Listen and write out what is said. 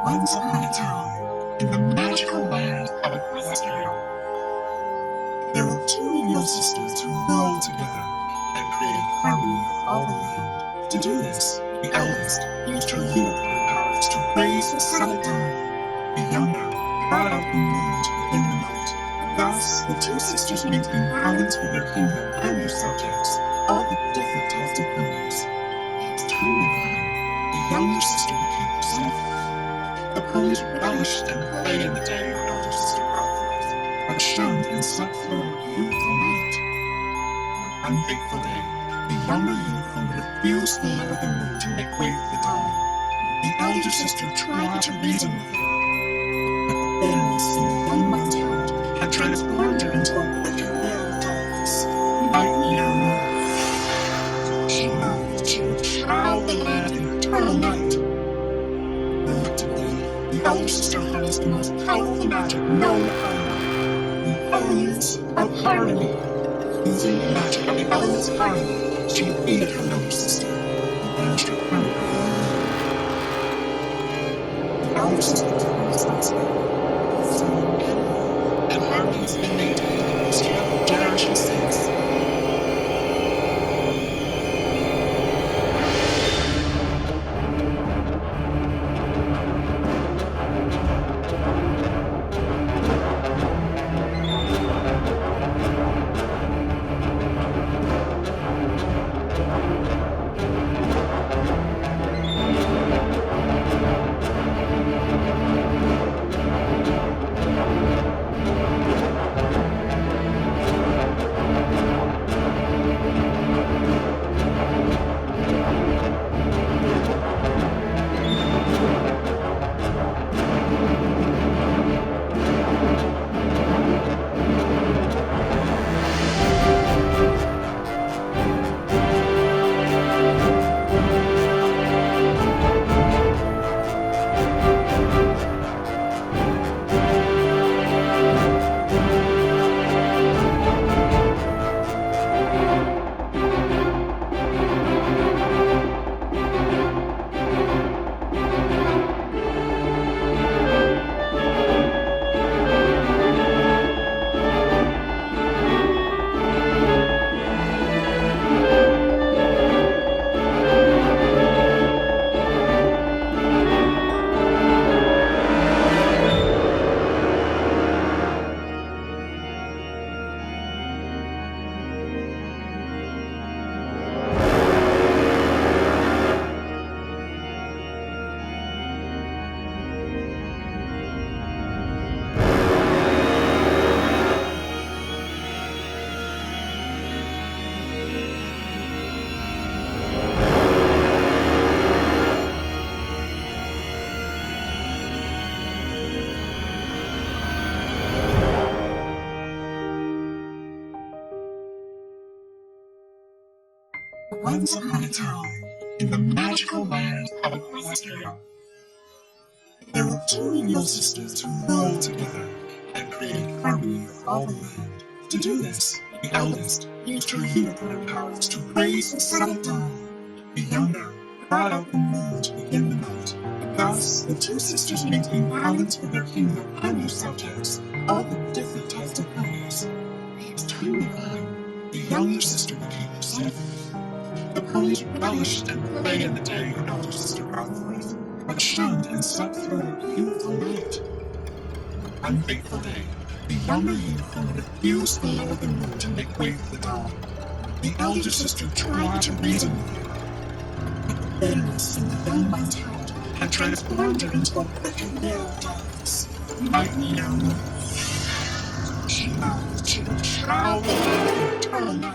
Once upon a time, in the magical world of Equestria, there were two evil sisters who ruled together and created harmony for all the land. To do this, the eldest used her unicorn powers to raise the sun at dawn. The younger brought out the moon to begin the night. Thus, the two sisters maintained balance for their kingdom and their subjects, all with different types of powers. As time went on, the younger sister became resentful. The ponies relished and played in the day her elder sister brought forth, but shunned and slept through a beautiful night. On one fateful day, the younger unicorn refused the light of the moon to make way for the dawn. The elder sister tried to reason with her, but the bitterness in the young one's heart had transformed her into a wicked will of darkness. Night near moon. She vowed that she would shroud the land in eternal night. Reluctantly, the elder sister harnessed the most powerful magic known upon earth, the elements of harmony. Using the magic of the elements of harmony, she defeated her younger sister and banished her permanently. The elder sister took responsibility, so and harmony has been maintained in history for generations since. Once upon a time, in the magical land of Equestria, there were two evil sisters who ruled together and created harmony for all the land. To do this, the eldest used her unicorn powers to raise the sun at dawn. The younger brought out the moon to begin the night. Thus, the two sisters maintained balance for their kingdom and their subjects, all with different types of powers. As time went on, the younger sister became resentful. The ponies relished and played in the day her elder sister brought forth, but shunned and slept through a beautiful night. One fateful day, the younger unicorn refused the light of the moon to make way for the dawn. The elder sister tried to reason with her, but the bitterness in the young one's heart had transformed her into a wicked will of darkness. Night near moon. She vowed that she would shroud the land in eternal night.